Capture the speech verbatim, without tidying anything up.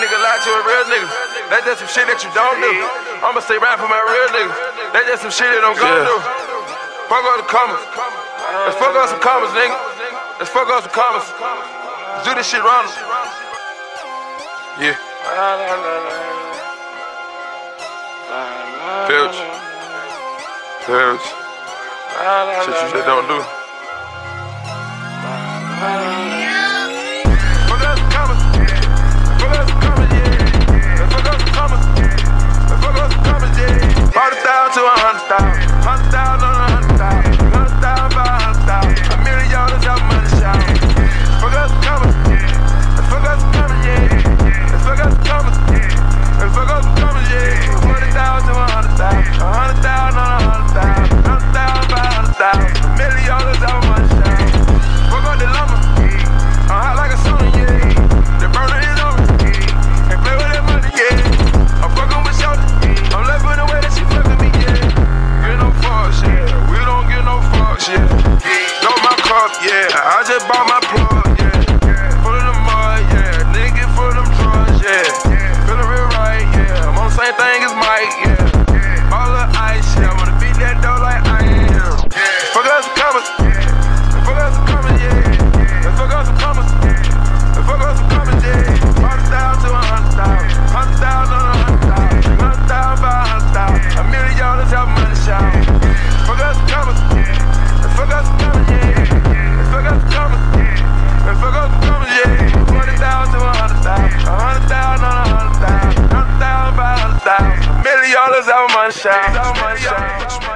nigga lie to a real nigga. That's just some shit that you don't do. I'ma stay rap for my real nigga. That's just some shit that I'm gon' do. Fuck all the commas. Let's fuck up some commas, nigga. Let's fuck up some commas. Let's do this shit wrong. Yeah. Filch. Filch. Shit you just don't do. Fuck up some commas. Fuck up some commas, yeah. Let's fuck up some commas. Let's fuck up some commas, yeah. Forty thousand to a hundred thousand. Hundred thousand on a hundred thousand. Hundred thousand by a hundred thousand. A million dollars out money shout. Fuck up some commas. Let's fuck up some commas, yeah. Let's fuck up some commas. Let's fuck up some commas, yeah. Forty thousand to a hundred thousand. A hundred thousand on a hundred thousand. Hundred thousand by a hundred thousand. A million dollars out money shout. Fuck up the lumber. I'm hot like a sauna, yeah. The burner is on me. Can't play with that money, yeah. I'm fucking with shorty. I'm loving the way that she fucking me, yeah. Get no fuck shit. We don't get no fuck shit. Know my cup, yeah. I just bought my plug, yeah. Full of the mud, yeah. Nigga full of them drugs, yeah. Feeling real right, yeah. I'm on the same thing as Mike, yeah. All the ice, yeah. I wanna beat that door like I am. Fuck up some commas. Fuck up some commas, yeah. Let's fuck up some commas. Let's fuck up some commas, yeah. Forty thousand to a hundred thousand. Hundred thousand on a hundred thousand. Hundred thousand by a hundred thousand. A million dollars out money shout. Fuck up some commas. Let's fuck up some commas, yeah. Let's fuck up some commas. Let's fuck up some commas, yeah. Forty thousand to a hundred thousand. A hundred thousand on a hundred thousand. Hundred thousand by a hundred thousand. A million dollars out money shout.